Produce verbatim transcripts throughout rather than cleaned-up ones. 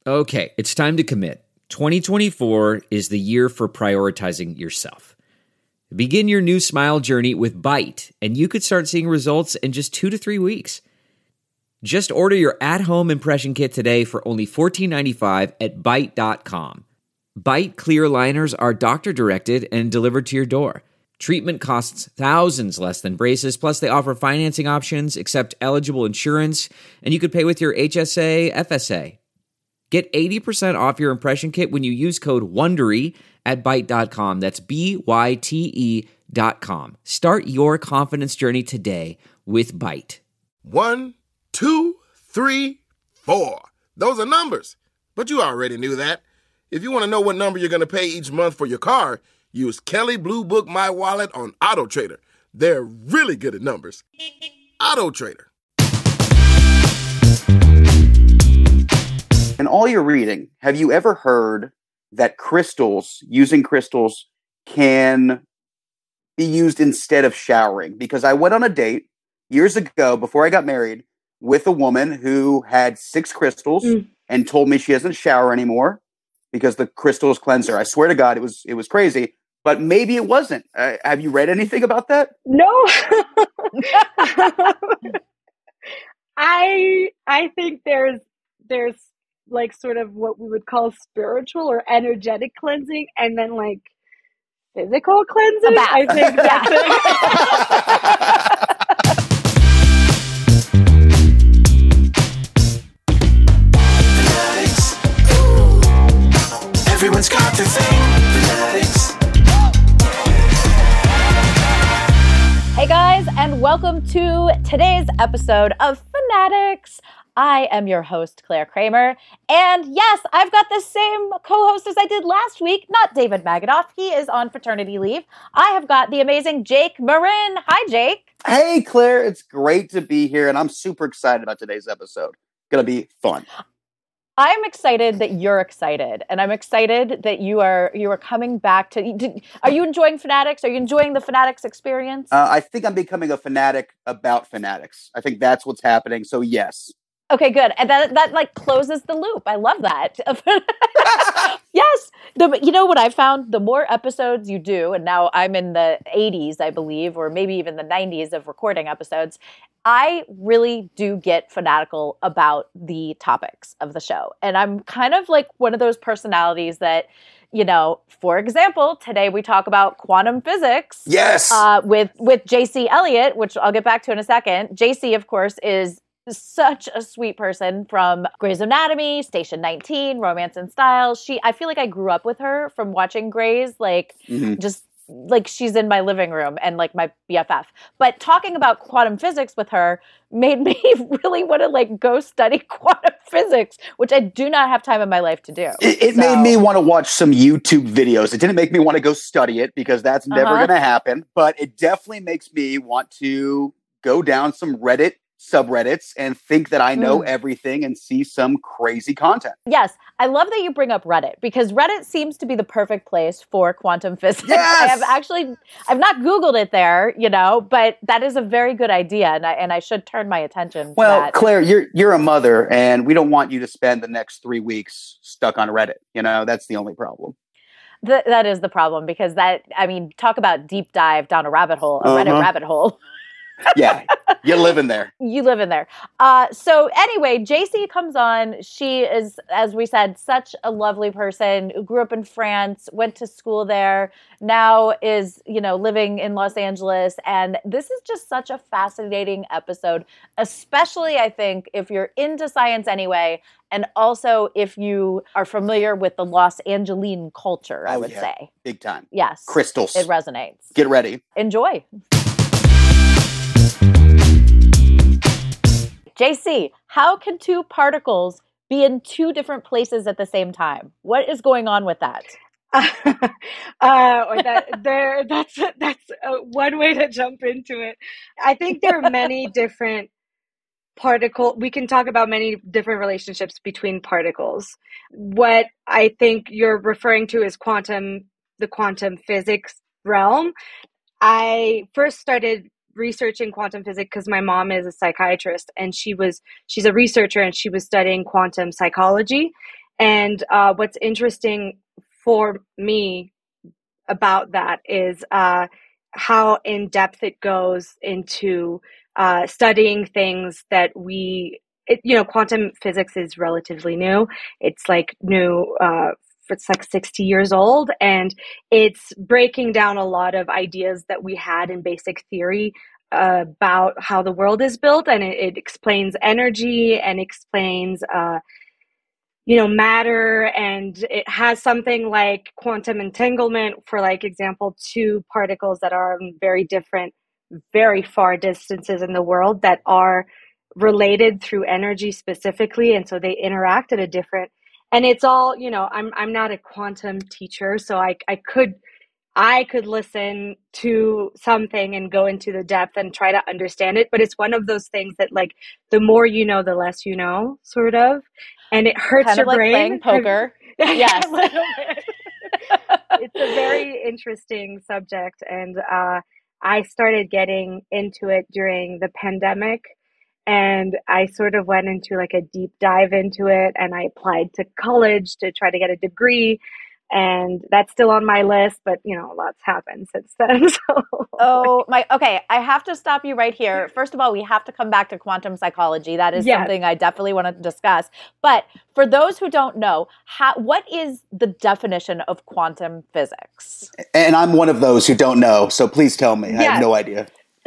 Okay, it's time to commit. twenty twenty-four is the year for prioritizing yourself. Begin your new smile journey with Byte, and you could start seeing results in just two to three weeks. Just order your at-home impression kit today for only fourteen ninety-five at byte dot com. Byte clear aligners are doctor-directed and delivered to your door. Treatment costs thousands less than braces, plus they offer financing options, accept eligible insurance, and you could pay with your H S A, F S A. Get eighty percent off your impression kit when you use code WONDERY at byte dot com. That's B Y T E dot com. Start your confidence journey today with Byte. One, two, three, four. Those are numbers. But you already knew that. If you want to know what number you're going to pay each month for your car, use Kelley Blue Book My Wallet on AutoTrader. They're really good at numbers. AutoTrader. In all your reading, have you ever heard that crystals, using crystals, can be used instead of showering? Because I went on a date years ago before I got married with a woman who had six crystals mm. and told me she doesn't shower anymore because the crystals cleanse her. I swear to God, it was it was crazy. But maybe it wasn't. Uh, have you read anything about that? No. I I think there's there's like sort of what we would call spiritual or energetic cleansing, and then like physical cleansing. A bath. I think that's it. Everyone's got their thing. Fanatics. Hey guys, and welcome to today's episode of Fanatics. I am your host, Claire Kramer, and yes, I've got the same co-host as I did last week, not David Magadoff. He is on paternity leave. I have got the amazing Jake Marin. Hi, Jake. Hey, Claire. It's great to be here, and I'm super excited about today's episode. Gonna be fun. I'm excited that you're excited, and I'm excited that you are you are coming back to. Are you enjoying Fanatics? Are you enjoying the Fanatics experience? Uh, I think I'm becoming a fanatic about Fanatics. I think that's what's happening. So yes. Okay, good. And that that like closes the loop. I love that. Yes. The, you know what I found? The more episodes you do, and now I'm in the eighties, I believe, or maybe even the nineties of recording episodes, I really do get fanatical about the topics of the show. And I'm kind of like one of those personalities that, you know, for example, today we talk about quantum physics. Yes. Uh, with, with J C Elliott, which I'll get back to in a second. J C, of course, is such a sweet person from Grey's Anatomy, Station nineteen, Romance and Style. She, I feel like I grew up with her from watching Grey's, like mm-hmm. just like she's in my living room and like my B F F. But talking about quantum physics with her made me really want to like go study quantum physics, which I do not have time in my life to do. It, it so. made me want to watch some YouTube videos. It didn't make me want to go study it because that's never uh-huh. going to happen. But it definitely makes me want to go down some Reddit subreddits and think that I know mm. everything and see some crazy content. Yes. I love that you bring up Reddit because Reddit seems to be the perfect place for quantum physics. Yes! I have actually, I've not Googled it there, you know, but that is a very good idea. And I, and I should turn my attention well, to that. Well, Claire, you're, you're a mother and we don't want you to spend the next three weeks stuck on Reddit. You know, that's the only problem. Th- that is the problem because that, I mean, talk about deep dive down a rabbit hole, a uh-huh. Reddit rabbit hole. Yeah, you live in there. You live in there. Uh, so anyway, J C comes on. She is, as we said, such a lovely person who grew up in France, went to school there, now is, you know, living in Los Angeles. And this is just such a fascinating episode, especially, I think, if you're into science anyway, and also if you are familiar with the Los Angeline culture, I oh, would yeah. say. Big time. Yes. Crystals. It resonates. Get ready. Enjoy. J C, how can two particles be in two different places at the same time? What is going on with that? Uh, uh, or that there, that's that's uh, one way to jump into it. I think there are many different particle. We can talk about many different relationships between particles. What I think you're referring to is quantum, the quantum physics realm. I first started researching quantum physics because my mom is a psychiatrist and she was she's a researcher and she was studying quantum psychology. And uh, what's interesting for me about that is uh, how in depth it goes into uh, studying things that we, it, you know, quantum physics is relatively new. It's like new, uh, it's like sixty years old, and it's breaking down a lot of ideas that we had in basic theory uh, about how the world is built, and it, it explains energy and explains uh, you know, matter, and it has something like quantum entanglement for, like, example, two particles that are in very different, very far distances in the world that are related through energy specifically, and so they interact at a different, and it's all, you know, I'm I'm not a quantum teacher, so I I could I could listen to something and go into the depth and try to understand it, but it's one of those things that, like, the more you know, the less you know, sort of, and it hurts kind your of like brain. playing poker. Yes. A little bit. It's a very interesting subject, and uh, I started getting into it during the pandemic, and I sort of went into like a deep dive into it, and I applied to college to try to get a degree. And that's still on my list, but, you know, a lot's happened since then. So. Oh my, okay. I have to stop you right here. First of all, we have to come back to quantum psychology. That is Yes. something I definitely want to discuss. But for those who don't know, how, what is the definition of quantum physics? And I'm one of those who don't know, so please tell me. I Yes. have no idea.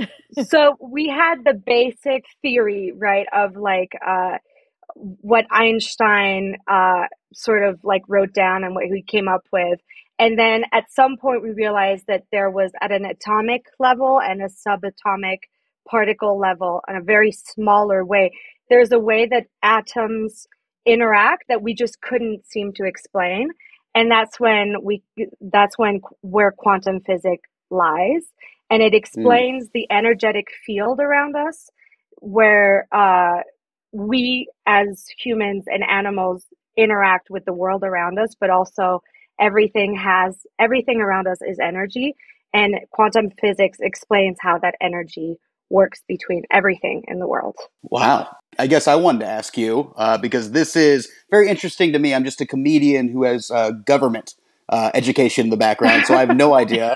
So we had the basic theory, right, of like uh, what Einstein uh, sort of like wrote down and what he came up with. And then at some point we realized that there was, at an atomic level and a subatomic particle level, in a very smaller way, there's a way that atoms interact that we just couldn't seem to explain. And that's when we, that's when where quantum physics lies. And it explains mm. the energetic field around us, where uh, we as humans and animals interact with the world around us, but also everything has, everything around us is energy. And quantum physics explains how that energy works between everything in the world. Wow. I guess I wanted to ask you, uh, because this is very interesting to me. I'm just a comedian who has uh, government uh, education in the background, so I have no idea.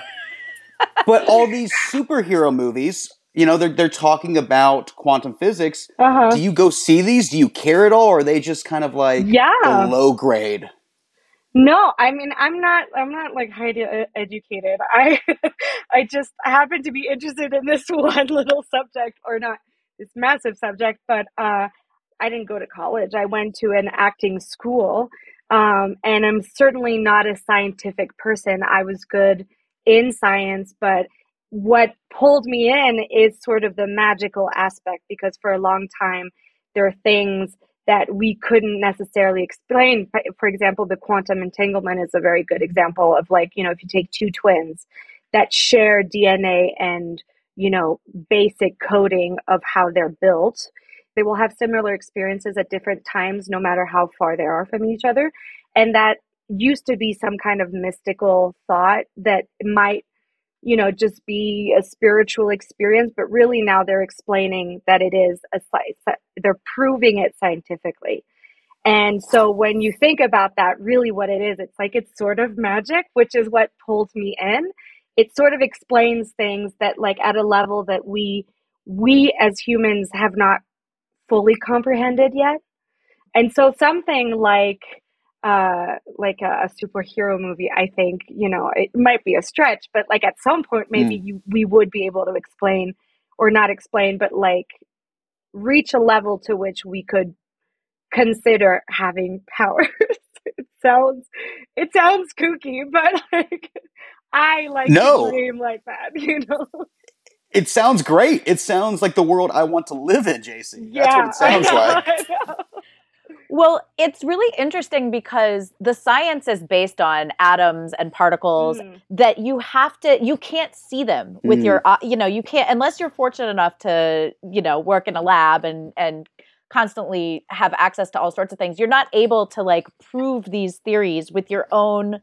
But all these superhero movies, you know, they're they're talking about quantum physics. Uh-huh. Do you go see these? Do you care at all? Or are they just kind of like yeah. the low grade? No, I mean, I'm not, I'm not like highly educated. I, I just happen to be interested in this one little subject, or not this massive subject, but, uh, I didn't go to college. I went to an acting school. Um, and I'm certainly not a scientific person. I was good in science, but what pulled me in is sort of the magical aspect, because for a long time, there are things that we couldn't necessarily explain. For example, the quantum entanglement is a very good example of, like, you know, if you take two twins that share D N A and, you know, basic coding of how they're built, they will have similar experiences at different times, no matter how far they are from each other. And that used to be some kind of mystical thought that might, you know, just be a spiritual experience, but really now they're explaining that it is a, they're proving it scientifically. And so when you think about that, really what it is, it's like, it's sort of magic, which is what pulled me in. It sort of explains things that, like, at a level that we, we as humans have not fully comprehended yet. And so something like, Uh, like a, a superhero movie, I think, you know, it might be a stretch, but like at some point, maybe mm. you, we would be able to explain, or not explain, but like reach a level to which we could consider having powers. It sounds, it sounds kooky, but like, I like no. to dream like that, you know? It sounds great. It sounds like the world I want to live in, J C. Yeah, that's what it sounds I know, like. I know. Well, it's really interesting because the science is based on atoms and particles mm. that you have to, you can't see them with mm. your, uh, you know, you can't, unless you're fortunate enough to, you know, work in a lab and, and constantly have access to all sorts of things. You're not able to like prove these theories with your own,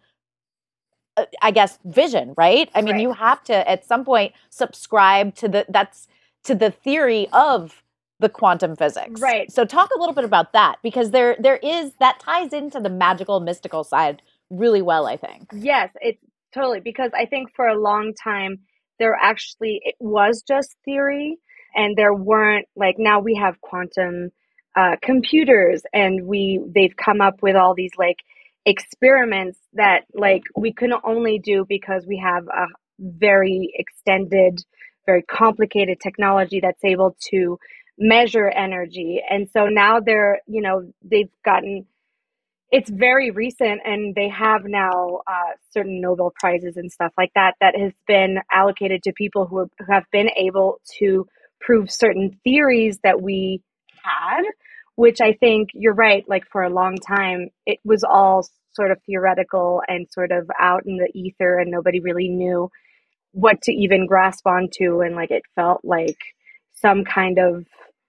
uh, I guess, vision, right? I mean, right. you have to at some point subscribe to the, that's to the theory of the quantum physics. Right. So talk a little bit about that, because there there is that ties into the magical, mystical side really well, I think. Yes, it totally, because I think for a long time there actually it was just theory, and there weren't, like, now we have quantum uh, computers, and we they've come up with all these like experiments that like we can only do because we have a very extended, very complicated technology that's able to measure energy. And so now they're, you know, they've gotten, it's very recent, and they have now uh, certain Nobel Prizes and stuff like that that has been allocated to people who, are, who have been able to prove certain theories that we had, which I think you're right, like for a long time, it was all sort of theoretical and sort of out in the ether, and nobody really knew what to even grasp onto, and like it felt like some kind of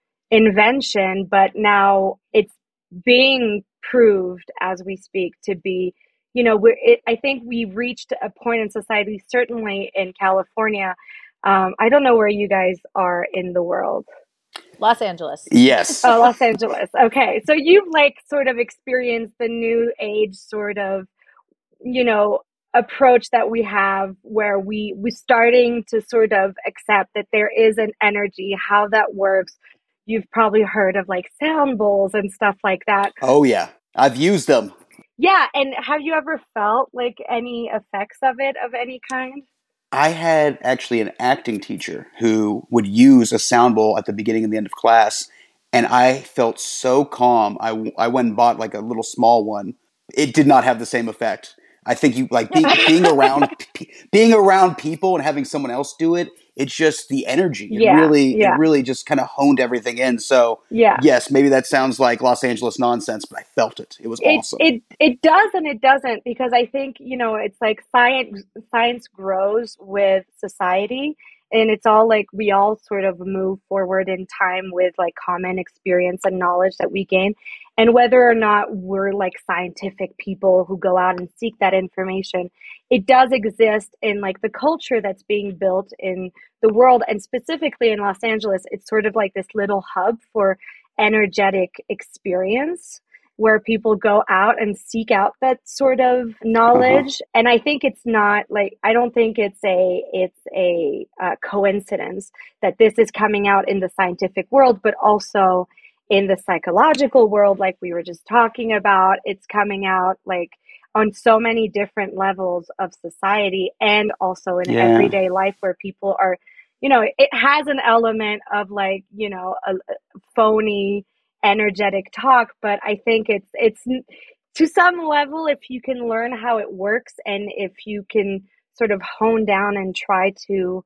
invention, but now it's being proved as we speak to be, you know, we're, it, I think we've reached a point in society, certainly in California. Um, I don't know where you guys are in the world. Los Angeles. Yes. Oh, Los Angeles. Okay. So you've like sort of experienced the new age sort of, you know, approach that we have, where we we're starting to sort of accept that there is an energy, how that works. You've probably heard of like sound bowls and stuff like that. Oh, yeah. I've used them. Yeah. And have you ever felt like any effects of it of any kind? I had actually an acting teacher who would use a sound bowl at the beginning and the end of class, and I felt so calm. I, I went and bought like a little small one. It did not have the same effect. I think you like being, being around being around people and having someone else do it. It's just the energy. It Yeah, really, yeah. it really just kind of honed everything in. So Yeah. yes, maybe that sounds like Los Angeles nonsense, but I felt it. It was It, awesome. it it does and it doesn't, because I think, you know, it's like science science grows with society, and it's all like we all sort of move forward in time with like common experience and knowledge that we gain. And whether or not we're like scientific people who go out and seek that information, it does exist in like the culture that's being built in the world. And specifically in Los Angeles, it's sort of like this little hub for energetic experience, where people go out and seek out that sort of knowledge. Uh-huh. And I think it's not like, I don't think it's a, it's a uh, coincidence that this is coming out in the scientific world, but also in the psychological world, like we were just talking about. It's coming out like on so many different levels of society, and also in Yeah. everyday life, where people are, you know, it has an element of like, you know, a, a phony energetic talk, but I think it's it's to some level, if you can learn how it works, and if you can sort of hone down and try to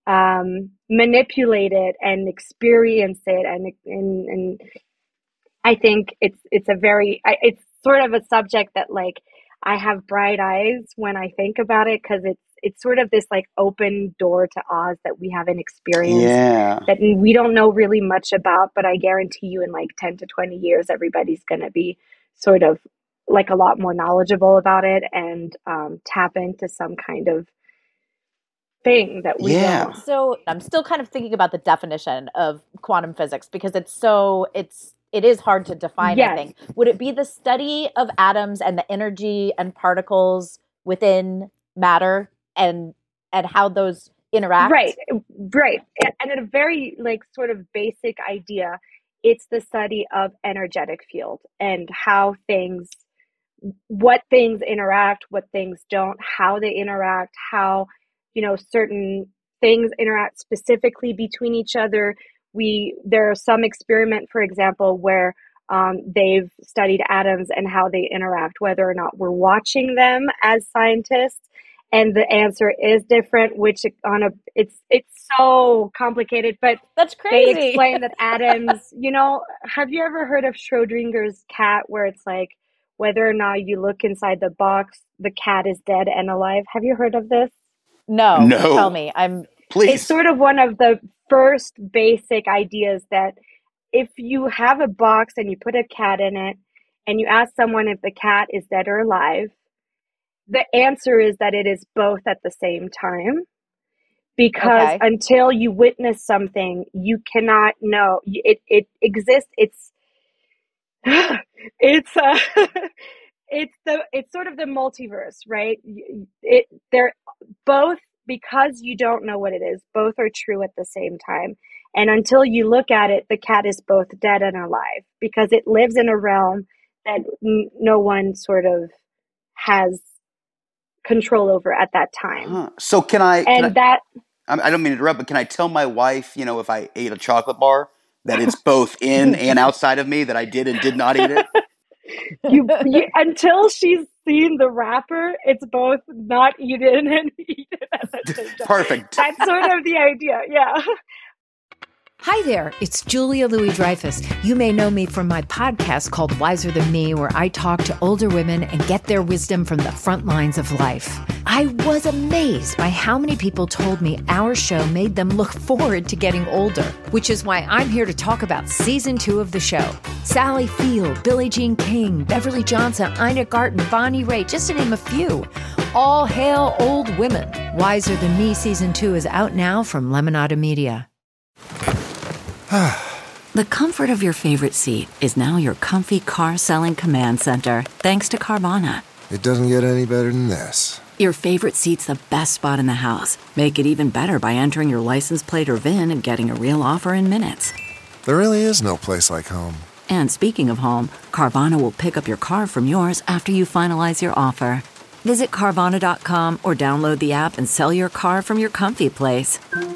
um, manipulate it and experience it, and and, and I think it's it's a very I, it's sort of a subject that like I have bright eyes when I think about it, because it's it's sort of this like open door to Oz that we haven't experienced, Yeah. that we don't know really much about, but I guarantee you in like ten to twenty years, everybody's going to be sort of like a lot more knowledgeable about it, and um, tap into some kind of thing that we Yeah. don't. So I'm still kind of thinking about the definition of quantum physics, because it's so, it's, it is hard to define, Yes. I think. Would it be the study of atoms and the energy and particles within matter, and and how those interact? Right, right. And at a very like sort of basic idea, it's the study of energetic field and how things, what things interact, what things don't, how they interact, how, you know, certain things interact specifically between each other. We, there are some experiment, for example, where um, they've studied atoms and how they interact, whether or not we're watching them as scientists. And the answer is different, which on a, it's, it's so complicated, but That's crazy. they explain that atoms, you know, have you ever heard of Schrodinger's cat, where it's like, whether or not you look inside the box, the cat is dead and alive? Have you heard of this? No, No. tell me. I'm Please. It's sort of one of the first basic ideas that if you have a box and you put a cat in it and you ask someone if the cat is dead or alive, the answer is that it is both at the same time, because Okay. until you witness something, you cannot know. It it exists. It's it's uh, it's the it's sort of the multiverse, right? It they're both, because you don't know what it is. Both are true at the same time. And until you look at it, the cat is both dead and alive because it lives in a realm that n- no one sort of has control over at that time. Huh. So can I? Can And I, that I I don't mean to interrupt, but can I tell my wife, you know, if I ate a chocolate bar, that it's both in and outside of me, that I did and did not eat it? you, you until she's seen the wrapper, it's both not eaten and eaten at the same time. Perfect. That's sort of the idea. Yeah. Hi there, it's Julia Louis-Dreyfus. You may know me from my podcast called Wiser Than Me, where I talk to older women and get their wisdom from the front lines of life. I was amazed by how many people told me our show made them look forward to getting older, which is why I'm here to talk about season two of the show. Sally Field, Billie Jean King, Beverly Johnson, Ina Garten, Bonnie Raitt, just to name a few. All hail old women. Wiser Than Me season two is out now from Lemonada Media. The comfort of your favorite seat is now your comfy car selling command center, thanks to Carvana. It doesn't get any better than this. Your favorite seat's the best spot in the house. Make it even better by entering your license plate or V I N and getting a real offer in minutes. There really is no place like home. And speaking of home, Carvana will pick up your car from yours after you finalize your offer. Visit Carvana dot com or download the app and sell your car from your comfy place.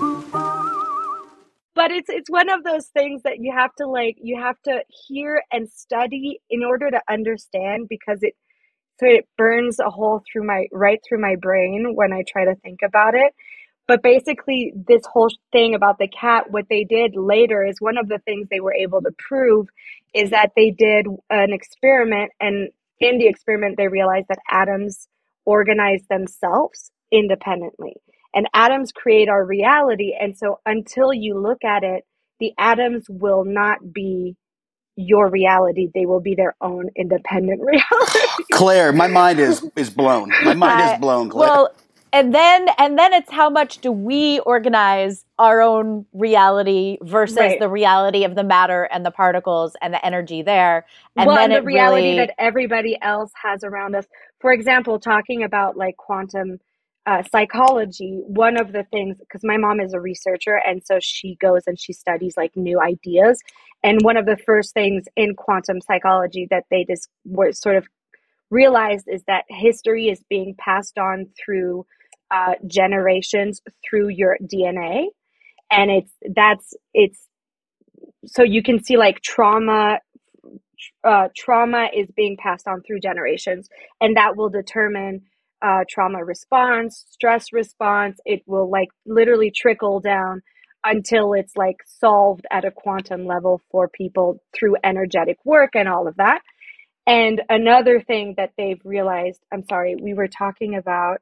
But it's it's one of those things that you have to like you have to hear and study in order to understand, because it so it burns a hole through my right through my brain when I try to think about it. But basically, this whole thing about the cat, what they did later is one of the things they were able to prove is that they did an experiment, and in the experiment they realized that atoms organize themselves independently. And atoms create our reality. And so until you look at it, the atoms will not be your reality. They will be their own independent reality. Claire, my mind is is blown. My mind Uh, is blown, Claire. Well, and then and then it's how much do we organize our own reality versus Right. the reality of the matter and the particles and the energy there. And well, then and the it reality really, that everybody else has around us. For example, talking about like quantum uh, psychology, one of the things, because my mom is a researcher, and so she goes and she studies like new ideas. And one of the first things in quantum psychology that they just were sort of realized is that history is being passed on through uh, generations through your D N A. And it's, that's, it's, so you can see like trauma, uh, trauma is being passed on through generations, and that will determine uh, trauma response, stress response. It will like literally trickle down until it's like solved at a quantum level for people through energetic work and all of that. And another thing that they've realized, I'm sorry, we were talking about,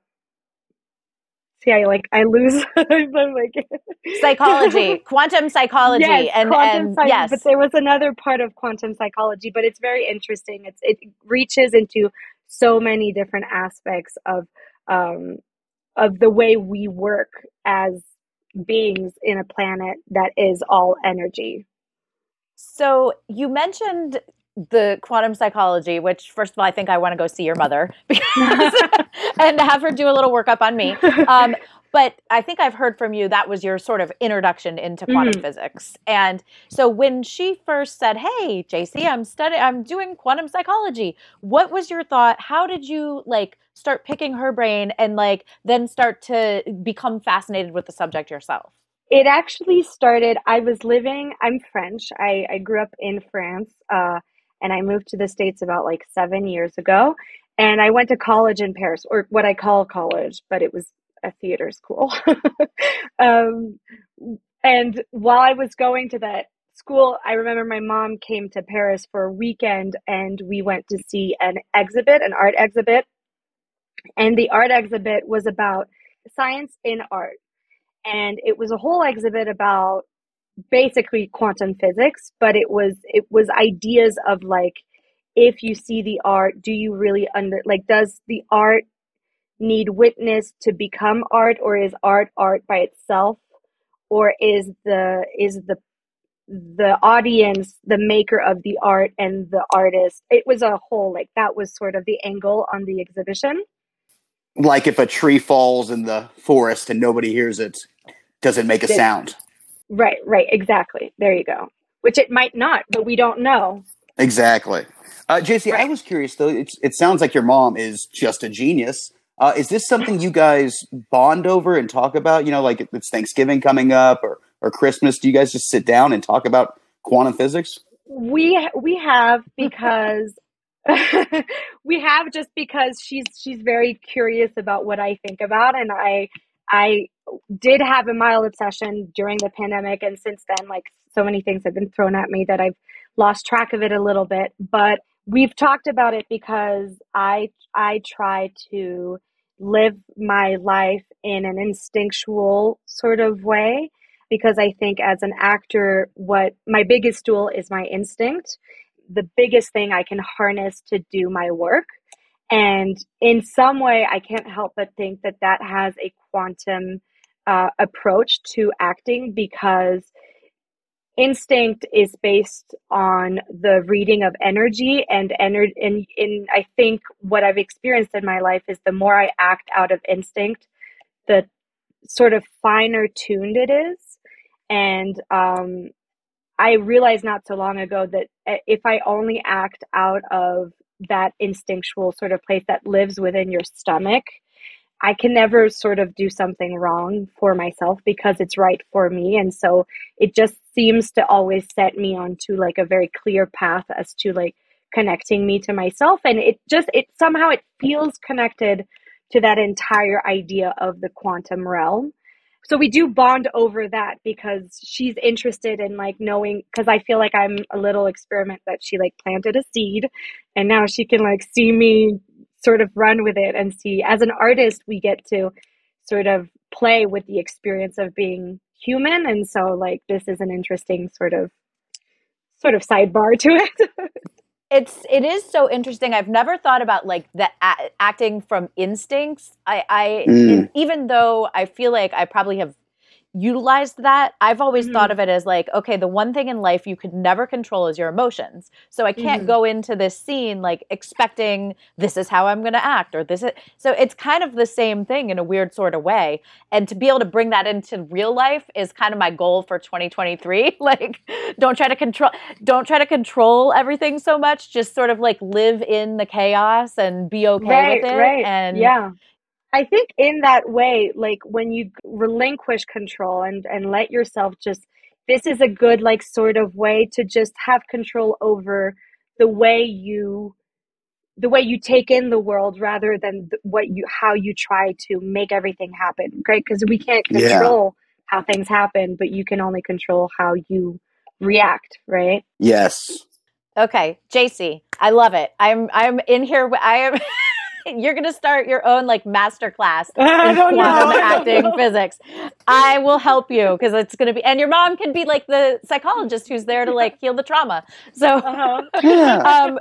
see, I like, I lose, I'm like, psychology, quantum psychology. yes, and quantum and psych- yes. but there was another part of quantum psychology, but it's very interesting. It's, it reaches into so many different aspects of, um, of the way we work as beings in a planet that is all energy. So you mentioned the quantum psychology, which first of all, I think I want to go see your mother because, and have her do a little workup on me. Um, but I think I've heard from you that was your sort of introduction into quantum Mhm. physics. And so when she first said, "Hey, J C, I'm studying, I'm doing quantum psychology," what was your thought? How did you like start picking her brain and like then start to become fascinated with the subject yourself? It actually started, I was living, I'm French. I, I grew up in France, uh, and I moved to the States about like seven years ago. And I went to college in Paris, or what I call college, but it was a theater school. um, and while I was going to that school, I remember my mom came to Paris for a weekend, and we went to see an exhibit, an art exhibit. And the art exhibit was about science in art. And it was a whole exhibit about basically quantum physics, but it was it was ideas of like, if you see the art, do you really under like does the art need witness to become art, or is art art by itself, or is the is the the audience the maker of the art and the artist? It was a whole, like, that was sort of the angle on the exhibition. Like if a tree falls in the forest and nobody hears it, does it make a Did, sound? Right, right, exactly. There you go. Which it might not, but we don't know. Exactly. Uh, J C, Right. I was curious though. It's, it sounds like your mom is just a genius. Uh, is this something you guys bond over and talk about? You know, like it's Thanksgiving coming up or or Christmas. Do you guys just sit down and talk about quantum physics? We we have because we have just because she's she's very curious about what I think about, and I I did have a mild obsession during the pandemic, and since then, like, so many things have been thrown at me that I've lost track of it a little bit. But we've talked about it because I I try to live my life in an instinctual sort of way, because I think as an actor, what my biggest tool is my instinct, the biggest thing I can harness to do my work. And in some way, I can't help but think that that has a quantum uh, approach to acting, because instinct is based on the reading of energy and energy. And in, I think what I've experienced in my life is the more I act out of instinct, the sort of finer tuned it is. And um, I realized not so long ago that if I only act out of that instinctual sort of place that lives within your stomach, I can never sort of do something wrong for myself because it's right for me. And so it just seems to always set me onto like a very clear path as to like connecting me to myself. And it just, it somehow it feels connected to that entire idea of the quantum realm. So we do bond over that because she's interested in like knowing, because I feel like I'm a little experiment that she like planted a seed, and now she can like see me sort of run with it and see. As an artist, we get to sort of play with the experience of being human. And so like this is an interesting sort of sort of sidebar to it. It's it is so interesting. I've never thought about like the a- acting from instincts. I, I Mm. and even though I feel like I probably have utilized that, I've always Mhm. thought of it as like, okay, the one thing in life you could never control is your emotions. So I can't Mhm. go into this scene like expecting this is how I'm going to act or this is. So it's kind of the same thing in a weird sort of way. And to be able to bring that into real life is kind of my goal for twenty twenty-three. Like, don't try to control, don't try to control everything so much. Just sort of like live in the chaos and be okay Right, with it. right. And yeah. I think in that way, like when you relinquish control and, and let yourself just, this is a good, like, sort of way to just have control over the way you, the way you take in the world rather than th- what you, how you try to make everything happen, right? Because we can't Yeah. control how things happen, but you can only control how you react, right? Yes. okay, J C, I love it. I'm I'm in here. I am. You're going to start your own like master class I in don't know. quantum I don't acting know. physics. I will help you because it's going to be, and your mom can be like the psychologist who's there to like heal the trauma. So, Uh-huh. Yeah. um,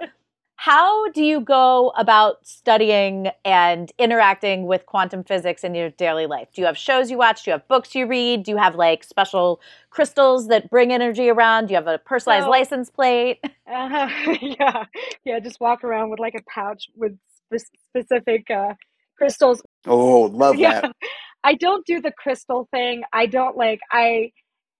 how do you go about studying and interacting with quantum physics in your daily life? Do you have shows you watch? Do you have books you read? Do you have like special crystals that bring energy around? Do you have a personalized So- license plate? Uh-huh. yeah, yeah. Just walk around with like a pouch with spe- specific uh, crystals. Oh, love Yeah, that. I don't do the crystal thing. I don't like. I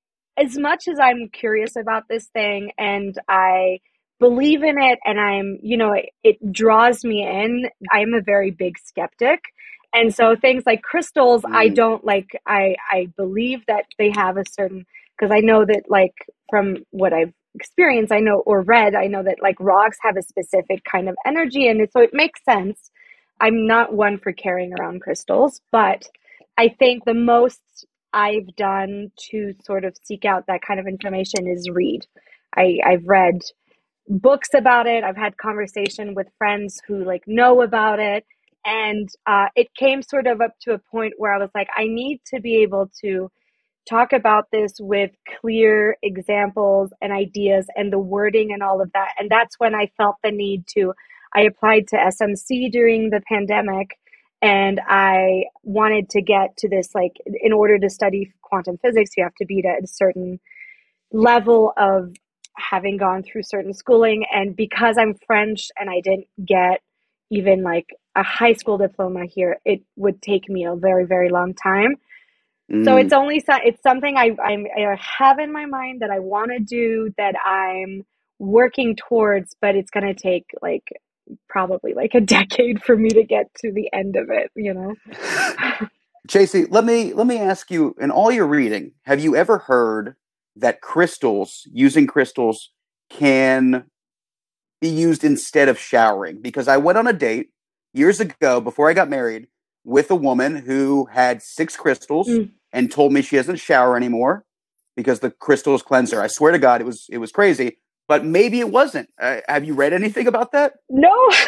as much as I'm curious about this thing and I believe in it, and I'm, you know, it, it draws me in. I'm a very big skeptic, and so things like crystals, I Mm. don't like. I I believe that they have a certain, because I know that like from what I've experienced, I know or read, I know that like rocks have a specific kind of energy, and it, so it makes sense. I'm not one for carrying around crystals, but I think the most I've done to sort of seek out that kind of information is read. I, I've read books about it. I've had conversation with friends who like know about it. And uh, it came sort of up to a point where I was like, I need to be able to talk about this with clear examples and ideas and the wording and all of that. And that's when I felt the need to, I applied to S M C during the pandemic. And I wanted to get to this, like, in order to study quantum physics, you have to be at a certain level of having gone through certain schooling. And because I'm French and I didn't get even like a high school diploma here, it would take me a very, very long time. Mm. So it's only, so, it's something I, I'm, I have in my mind that I want to do, that I'm working towards, but it's going to take like probably like a decade for me to get to the end of it, you know? J C, let me, let me ask you, in all your reading, have you ever heard that crystals, using crystals, can be used instead of showering? Because I went on a date years ago before I got married with a woman who had six crystals mm. and told me she doesn't shower anymore because the crystals cleanse her. I swear to God, it was, it was crazy. But maybe it wasn't. Uh, have you read anything about that? No.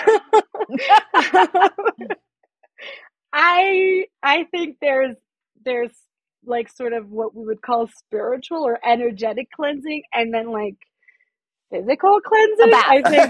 I I think there's there's like sort of what we would call spiritual or energetic cleansing, and then like physical cleansing. I think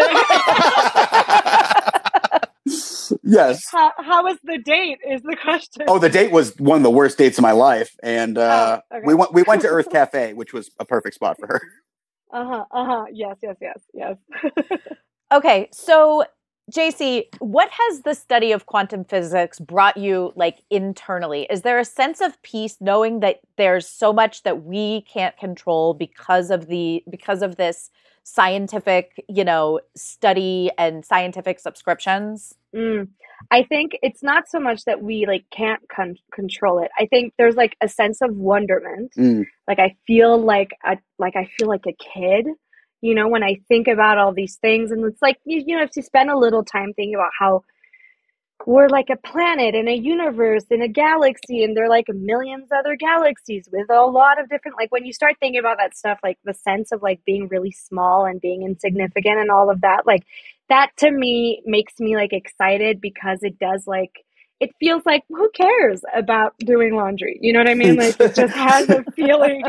that's it. Yes. How, how was the date is the question. Oh, the date was one of the worst dates of my life. And uh, oh, okay. we went we went to Earth Cafe, which was a perfect spot for her. Uh-huh, uh-huh. Yes, yes, yes, yes. Okay, so J C, what has the study of quantum physics brought you like internally? Is there a sense of peace knowing that there's so much that we can't control because of the because of this scientific, you know, study and scientific subscriptions? Mm. I think it's not so much that we like can't con- control it. I think there's like a sense of wonderment. Mm. Like I feel like a, like I feel like a kid, you know, when I think about all these things. And it's like, you, you know, if you spend a little time thinking about how we're like a planet in a universe, in a galaxy, and there are like millions of other galaxies with a lot of different, like when you start thinking about that stuff, like the sense of like being really small and being insignificant and all of that, like that to me makes me like excited, because it does like, it feels like, who cares about doing laundry? You know what I mean? Like it just has a feeling.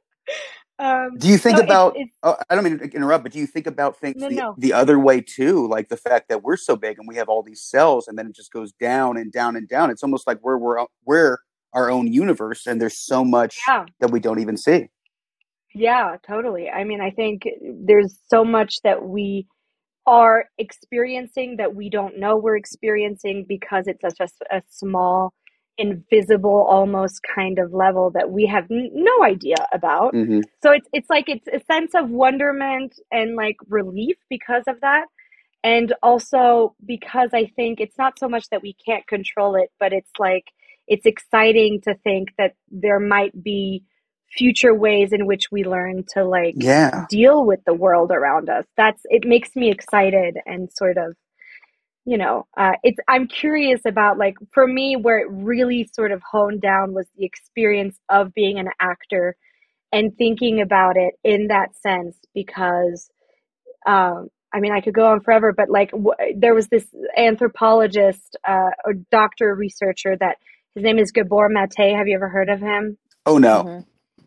Um, do you think so about, it's, it's, oh, I don't mean to interrupt, but do you think about things no, the, no. the other way too? Like the fact that we're so big and we have all these cells and then it just goes down and down and down. It's almost like we're, we're, we're our own universe and there's so much yeah. that we don't even see. Yeah, totally. I mean, I think there's so much that we are experiencing that we don't know we're experiencing because it's such a, a small, invisible, almost kind of level that we have n- no idea about. Mm-hmm. So it's it's like it's a sense of wonderment and like relief because of that. And also because I think it's not so much that we can't control it, but it's like it's exciting to think that there might be future ways in which we learn to like yeah. deal with the world around us. That's it makes me excited and sort of, you know, uh, it's, I'm curious about like, for me, where it really sort of honed down was the experience of being an actor and thinking about it in that sense, because, um, I mean, I could go on forever, but like w- there was this anthropologist, uh, or doctor researcher that his name is Gabor Mate. Have you ever heard of him? Oh, no. Mm-hmm.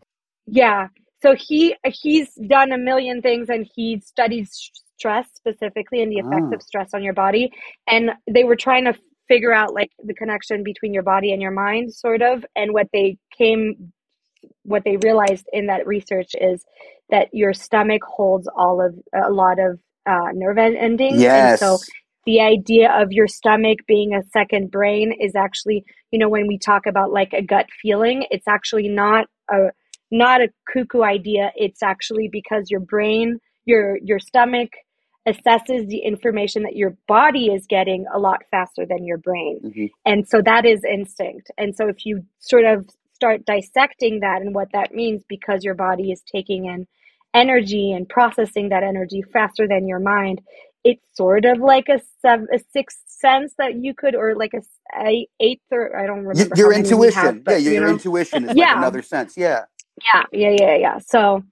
Yeah. So he, he's done a million things and he studies stress specifically and the effects oh. of stress on your body. And they were trying to figure out like the connection between your body and your mind, sort of. And what they came, what they realized in that research is that your stomach holds all of, a lot of uh, nerve endings. Yes. And so the idea of your stomach being a second brain is actually, you know, when we talk about like a gut feeling, it's actually not a, not a cuckoo idea. It's actually because your brain, your your stomach assesses the information that your body is getting a lot faster than your brain. Mm-hmm. And so that is instinct. And so if you sort of start dissecting that and what that means, because your body is taking in energy and processing that energy faster than your mind, it's sort of like a, seven, a sixth sense that you could, or like a, a eighth, or I don't remember. Your how many intuition. have, but, yeah, your, you know? your intuition is yeah. like another sense. Yeah. Yeah, yeah, yeah, yeah. So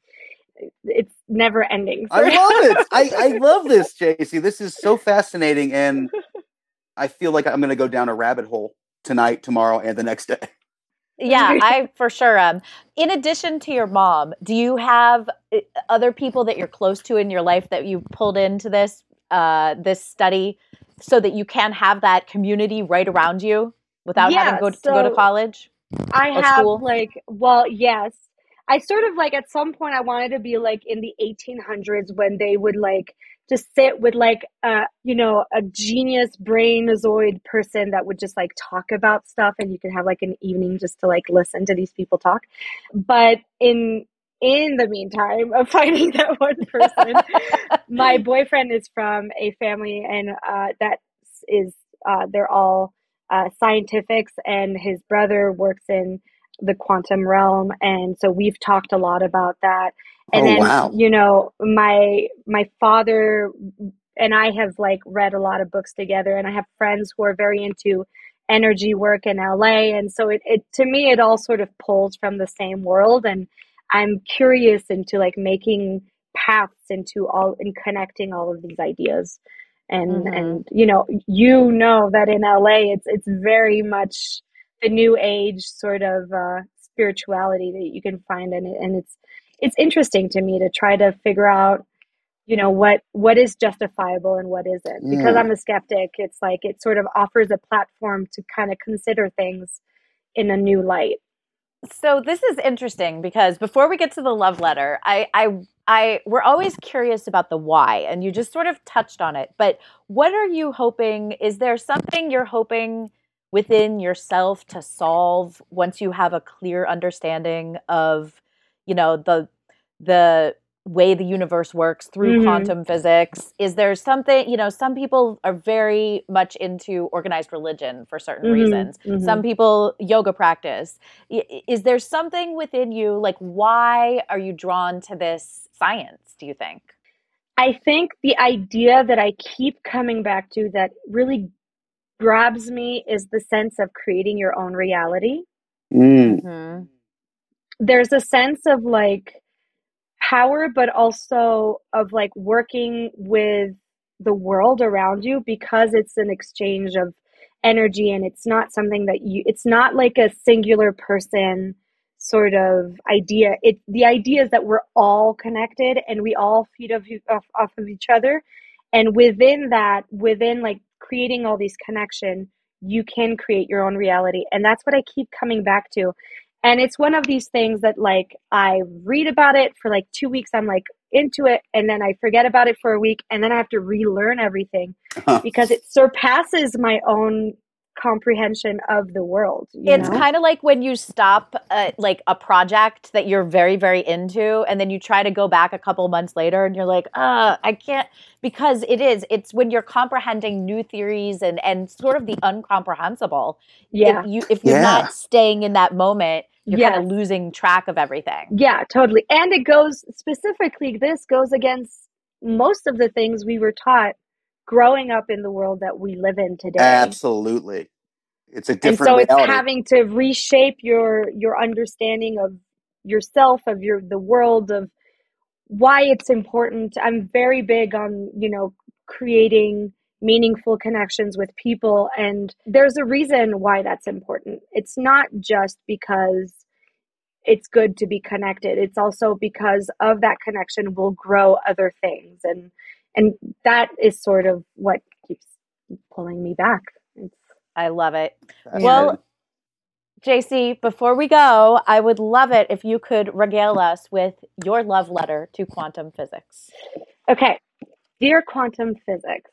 it's never ending. I love it. I, I love this, J C. This is so fascinating. And I feel like I'm going to go down a rabbit hole tonight, tomorrow, and the next day. Yeah, I for sure am. In addition to your mom, do you have other people that you're close to in your life that you pulled into this uh, this study so that you can have that community right around you without Yeah, having to go, so to go to college I or have school? like, well, yes. I sort of like at some point I wanted to be like in the eighteen hundreds when they would like just sit with like a, you know, a genius brainozoid person that would just like talk about stuff and you could have like an evening just to like listen to these people talk. But in in the meantime of finding that one person, my boyfriend is from a family and uh, that is, uh, they're all uh, scientifics, and his brother works in the quantum realm. And so we've talked a lot about that. And Oh, then, wow. you know, my, my father and I have like read a lot of books together, and I have friends who are very into energy work in L A. And so it, it, to me, it all sort of pulls from the same world. And I'm curious into like making paths into all and connecting all of these ideas. And, Mhm. and, you know, you know that in L A, it's, it's very much the new age sort of uh, spirituality that you can find in it. And it's, it's interesting to me to try to figure out, you know, what, what is justifiable and what isn't. Because Yeah. I'm a skeptic, it's like it sort of offers a platform to kind of consider things in a new light. So this is interesting because before we get to the love letter, I, I, I, we're always curious about the why, and you just sort of touched on it. But what are you hoping? Is there something you're hoping within yourself to solve once you have a clear understanding of, you know, the the way the universe works through Mhm. quantum physics? Is there something, you know, some people are very much into organized religion for certain Mhm, reasons. mhm. Some people yoga practice. I- Is there something within you, like why are you drawn to this science, do you think? I think the idea that I keep coming back to that really grabs me is the sense of creating your own reality. Mm. Mm-hmm. There's a sense of like power, but also of like working with the world around you, because it's an exchange of energy, and it's not something that you, it's not like a singular person sort of idea. It, the idea is that we're all connected and we all feed off, off, off of each other. And within that, within like creating all these connections, you can create your own reality. And that's what I keep coming back to. And it's one of these things that like I read about it for like two weeks. I'm like into it, and then I forget about it for a week, and then I have to relearn everything because it surpasses my own comprehension of the world. You It's know? kind of like when you stop uh, like a project that you're very, very into, and then you try to go back a couple months later and you're like, uh, I can't, because it is, it's when you're comprehending new theories and, and sort of the uncomprehensible. Yeah. If, you, if you're Yeah. not staying in that moment, you're kind Yes. of losing track of everything. Yeah, totally. And it goes specifically, this goes against most of the things we were taught growing up in the world that we live in today. Absolutely. It's a And different so it's reality. having to reshape your your understanding of yourself, of your the world, of why it's important. I'm very big on, you know, creating meaningful connections with people, and there's a reason why that's important. It's not just because it's good to be connected. It's also because of that connection will grow other things, and and that is sort of what keeps pulling me back. It's, I love it. Fascinating. Well, J C, before we go, I would love it if you could regale us with your love letter to quantum physics. okay, dear quantum physics,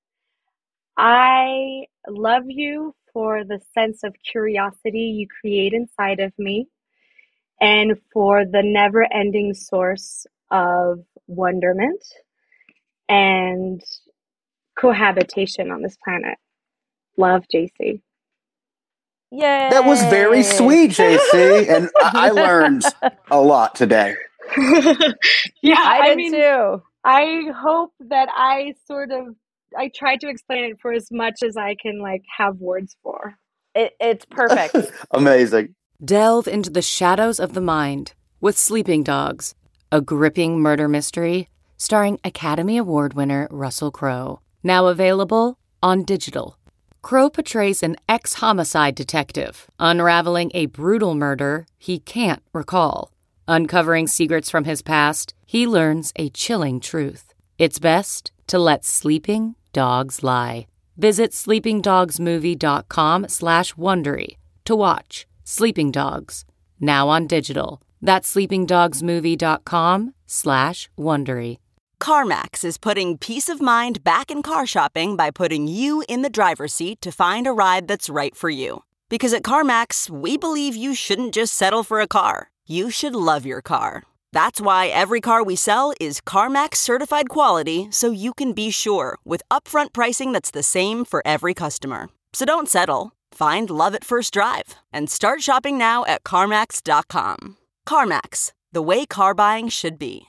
I love you for the sense of curiosity you create inside of me, and for the never-ending source of wonderment and cohabitation on this planet. Love, J C. Yay! That was very sweet, J C. And I, I learned a lot today. Yeah, I I, did mean, too. I hope that I sort of, I tried to explain it for as much as I can, like, have words for. It, it's perfect. Amazing. Delve into the shadows of the mind with Sleeping Dogs, a gripping murder mystery starring Academy Award winner Russell Crowe. Now available on digital. Crowe portrays an ex-homicide detective unraveling a brutal murder he can't recall. Uncovering secrets from his past, he learns a chilling truth. It's best to let sleeping dogs lie. Visit sleepingdogsmovie.com slash Wondery to watch Sleeping Dogs, now on digital. That's sleepingdogsmovie.com slash Wondery. CarMax is putting peace of mind back in car shopping by putting you in the driver's seat to find a ride that's right for you. Because at CarMax, we believe you shouldn't just settle for a car. You should love your car. That's why every car we sell is CarMax certified quality, so you can be sure with upfront pricing that's the same for every customer. So don't settle. Find love at first drive and start shopping now at CarMax dot com. CarMax, the way car buying should be.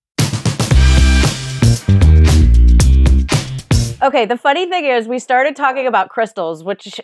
Okay, the funny thing is we started talking about crystals, which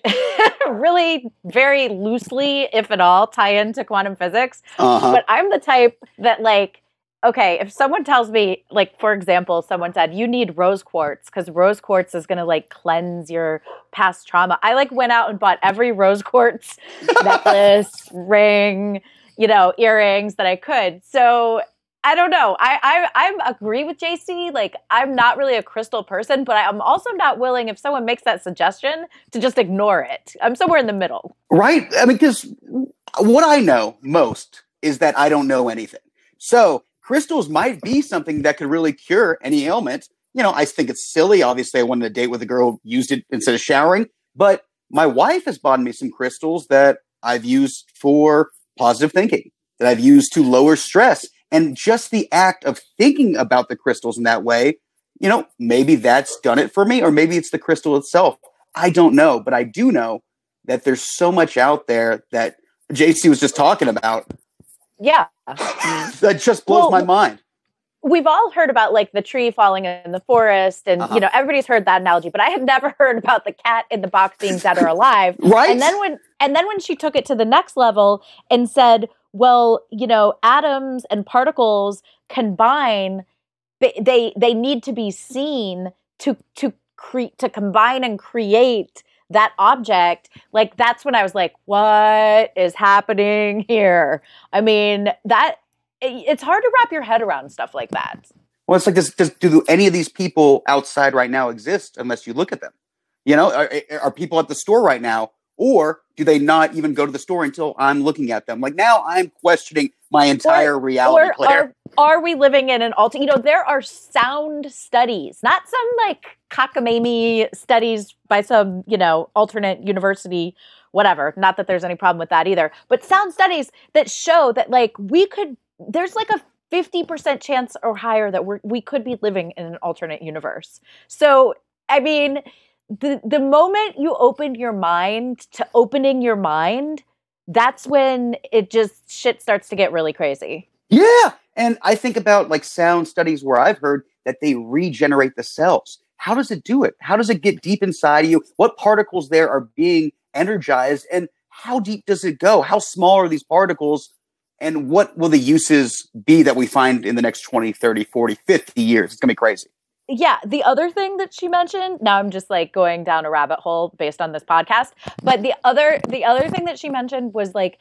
really very loosely, if at all, tie into quantum physics. Uh-huh. But I'm the type that, like, okay, if someone tells me, like, for example, someone said, you need rose quartz because rose quartz is going to, like, cleanse your past trauma. I, like, went out and bought every rose quartz necklace, ring, you know, earrings that I could. So I don't know. I, I I agree with J C. Like, I'm not really a crystal person, but I'm also not willing, if someone makes that suggestion, to just ignore it. I'm somewhere in the middle. Right? I mean, because what I know most is that I don't know anything. So crystals might be something that could really cure any ailment. You know, I think it's silly. Obviously, I wanted a date with a girl who used it instead of showering. But my wife has bought me some crystals that I've used for positive thinking, that I've used to lower stress. And just the act of thinking about the crystals in that way, you know, maybe that's done it for me, or maybe it's the crystal itself. I don't know, but I do know that there's so much out there that J C was just talking about. Yeah. That just blows well, my mind. We've all heard about, like, the tree falling in the forest, and, uh-huh. you know, everybody's heard that analogy, but I had never heard about the cat in the box being dead or alive. Right. And then when, and then when she took it to the next level and said, well, you know, atoms and particles combine, they they need to be seen to to create to combine and create that object. Like, that's when I was like, what is happening here? I mean, that it's hard to wrap your head around stuff like that. Well, it's like, does, does, do any of these people outside right now exist unless you look at them? You know, are, are people at the store right now? Or do they not even go to the store until I'm looking at them? Like, now I'm questioning my entire or, reality, or Claire. Are, are we living in an alter? You know, there are sound studies, not some like cockamamie studies by some, you know, alternate university, whatever. Not that there's any problem with that either. But sound studies that show that, like, we could, there's like a fifty percent chance or higher that we're, we could be living in an alternate universe. So, I mean, The the moment you open your mind to opening your mind, that's when it just shit starts to get really crazy. Yeah. And I think about, like, sound studies where I've heard that they regenerate the cells. How does it do it? How does it get deep inside of you? What particles there are being energized? And how deep does it go? How small are these particles? And what will the uses be that we find in the next twenty, thirty, forty, fifty years? It's going to be crazy. Yeah, the other thing that she mentioned, now I'm just like going down a rabbit hole based on this podcast, but the other the other thing that she mentioned was, like,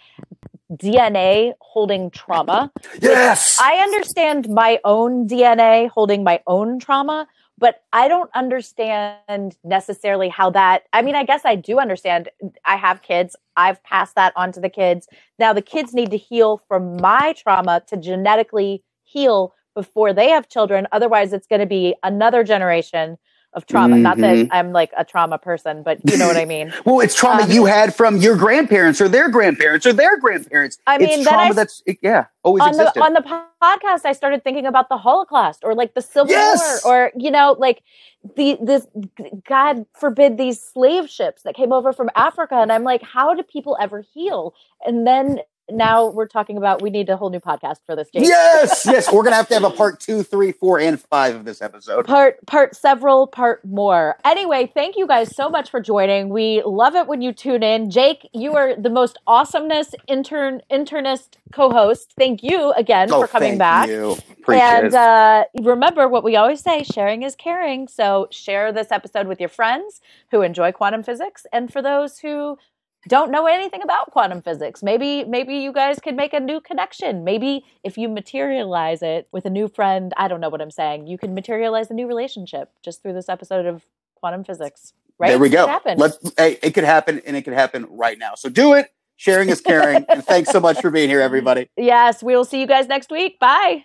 D N A holding trauma. Yes! I understand my own D N A holding my own trauma, but I don't understand necessarily how that, I mean, I guess I do understand. I have kids. I've passed that on to the kids. Now the kids need to heal from my trauma to genetically heal before they have children. Otherwise, it's going to be another generation of trauma. Mm-hmm. Not that I'm like a trauma person, but you know what I mean. Well, it's trauma um, you had from your grandparents or their grandparents or their grandparents. I mean, it's trauma I, that's, yeah, always on existed. The, on the podcast, I started thinking about the Holocaust or like the Civil yes! War or, you know, like the this, God forbid, these slave ships that came over from Africa. And I'm like, how do people ever heal? And then now we're talking about, we need a whole new podcast for this, Jake. Yes, yes. We're going to have to have a part two, three, four, and five of this episode. Part, part several, part more. Anyway, thank you guys so much for joining. We love it when you tune in. Jake, you are the most awesomeness intern, internist co-host. Thank you again oh, for coming thank back. You. Appreciate and it. Uh, remember what we always say, sharing is caring. So share this episode with your friends who enjoy quantum physics and for those who don't know anything about quantum physics. Maybe maybe you guys could make a new connection. Maybe if you materialize it with a new friend, I don't know what I'm saying, you can materialize a new relationship just through this episode of quantum physics. Right? There we go. It could happen. Let's, hey, it could happen, and it could happen right now. So do it. Sharing is caring. And thanks so much for being here, everybody. Yes, we will see you guys next week. Bye.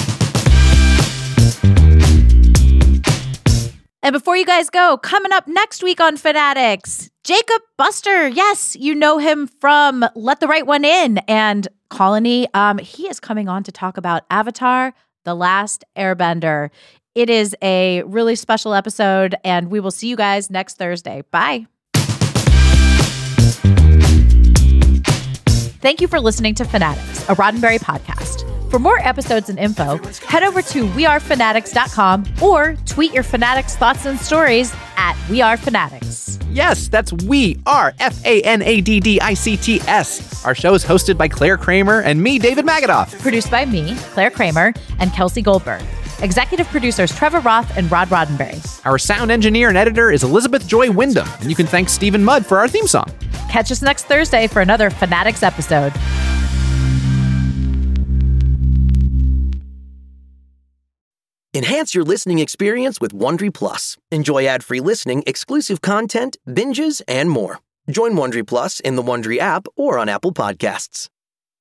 And before you guys go, coming up next week on Fanatics, Jacob Buster. Yes, you know him from Let the Right One In and Colony. Um, he is coming on to talk about Avatar, The Last Airbender. It is a really special episode, and we will see you guys next Thursday. Bye. Thank you for listening to Fanatics, a Roddenberry podcast. For more episodes and info, head over to we are fanatics dot com or tweet your Fanatics thoughts and stories at wearefanatics. Yes, that's We Are, F A N A D D I C T S. Our show is hosted by Claire Kramer and me, David Magadoff. Produced by me, Claire Kramer, and Kelsey Goldberg. Executive producers Trevor Roth and Rod Roddenberry. Our sound engineer and editor is Elizabeth Joy Wyndham, and you can thank Stephen Mudd for our theme song. Catch us next Thursday for another Fanatics episode. Enhance your listening experience with Wondery Plus. Enjoy ad-free listening, exclusive content, binges, and more. Join Wondery Plus in the Wondery app or on Apple Podcasts.